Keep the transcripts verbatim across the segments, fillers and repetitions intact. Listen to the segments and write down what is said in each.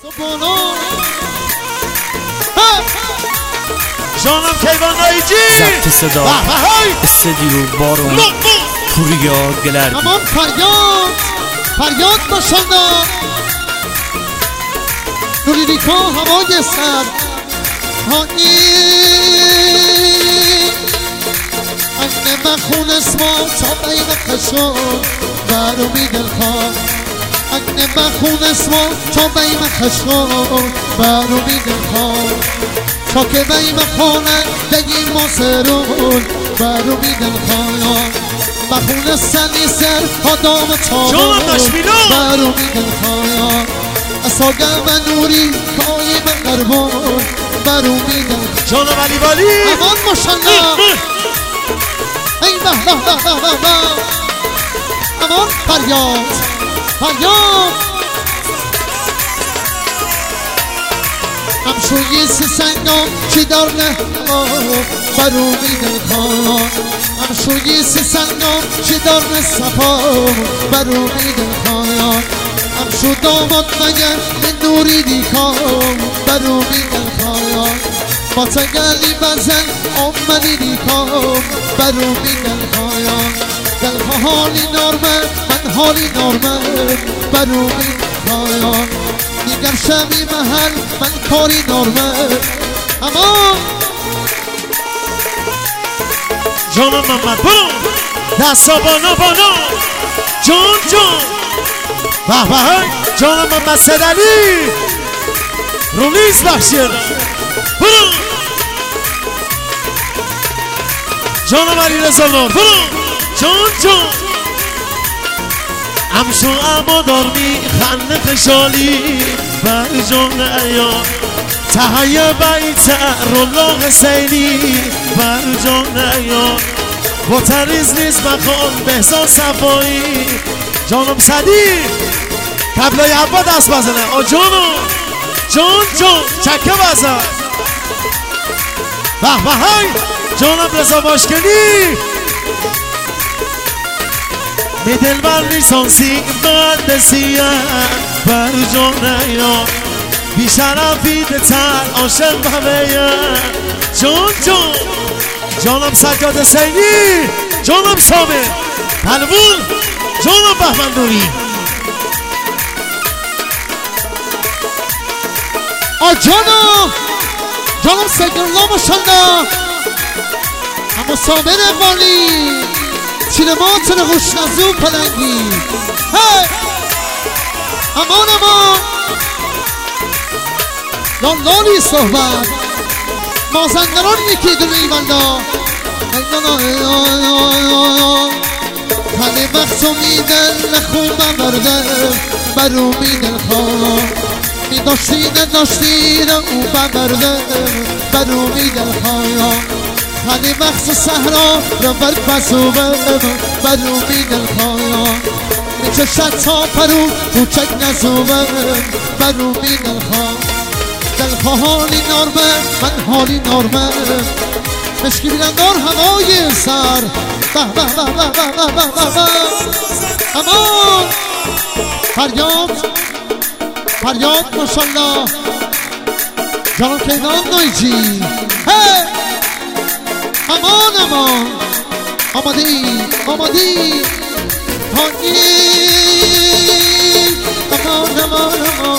جانم کیوان نایجی ضبط صدا استدیو بارون پوریا گلردی. امان فریاد فریاد باشنده دوریریکا هوای سر هایی انه بخون اسما تا بین خشون برو میدل خواه انه بخون اسما تا بین خشون برو میدل خواه تا که بین خونه دگی ما سرون برو میدل خواه بخون سنی سر آدام تامون برو میدل خواه اساگر و نوری کایی به قربان برو میدن جانم علی والی امان ماشالله ای به به به به به امان فریاد فریاد همشوی سی سنگام چی دار نه برو میدن خواهد همشوی سی سنگام چی دار نه صفا برو میدن خواهد همشو داماد مگر به نوری دیکام برو میدن خواهد با تگلی بزن آمدی دیکام برو میدن خواهد دل حالی نارمه من حالی نارمه برو میدن خواهد دیگر شبی محل من کاری نارمه اما جانم محمد برو دستا بانا بانا جان جان به به جانم محمد سدلی رولیز بخشیر برو جانم علی رضا نور برو جان جان همشو اما دار می خنده خشالی بر جان ایان تهیه بیت رولا حسینی بر جان ایان با تریز نیز بخوان بهزاد صفایی جانم صدی قبلای عبا دست بزنه آ جانم جان جان چکه بزن به به های جانم رضا باشکنی می دل بر لیسانسی مهندسیه بر جان ایان بی شرفی دتر عاشق بمه جان جان جانم سجاد حسینی جانم شامل پلوون جانم بهمن نوری آ جانم جانم سید الله ماشالله اما سامر اقبالی چیلمات نقوش نزو پلنگی هی امان امان لالالی صحبت مازندران یکی دونه ایوالدا خلی وقتو میدن نخون بمرده برو میدن خواه می داشتی نداشتی او بمرده برو میدن خواه خلی وقت سهرا رو بر پسوبه برو میدن خواه می چشت تا پرو کوچک نزوبه برو میدن خواه دل حالی نارمه من حالی نارمه مشکی بیلندار هوای سر به به به به به به به به امان فریاد فریاد ماشالله جانم کیوان نایجی هی امان امان آمادی آمادی هانی امان امان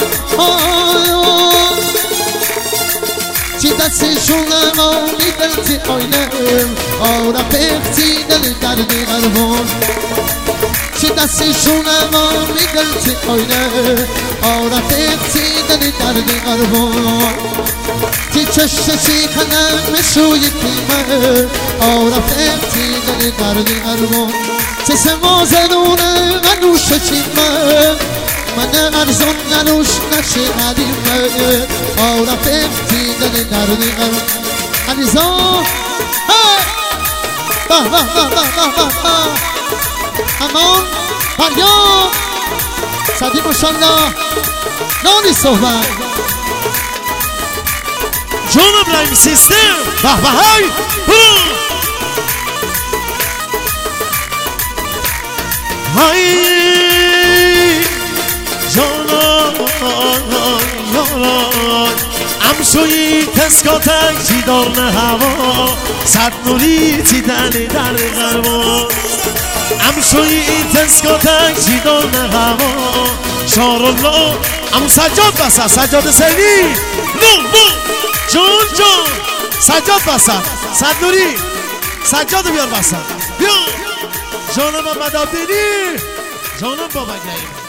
امان چی دستشون ما میدلتی آینه آره پختی دل دردی قربان چی دستشون ما میدلتی آینه آره پختی دل دردی قربان چی چششی کنم مسوی کیمه آره پختی دل دردی قربان چه سمازدونه منوش چیمه من ارزان نروش نشه قدیمه آره پختی دل دردی قرار علیزا به به به به به به امان فریاد صدی ماشالله نانی صحبت جانم لایم سیستم به به های های جانم امشوی تسکاتک چی دارن هوا صد نوری چی دنی در غربا امشوی تسکاتک چی دارن هوا شارالله امو سجاد بسر سجاد سیدی نو نو جون جون سجاد بسر صد نوری سجاد بیار بسر بیا جانم محمد عبدینی جانم بابا گیم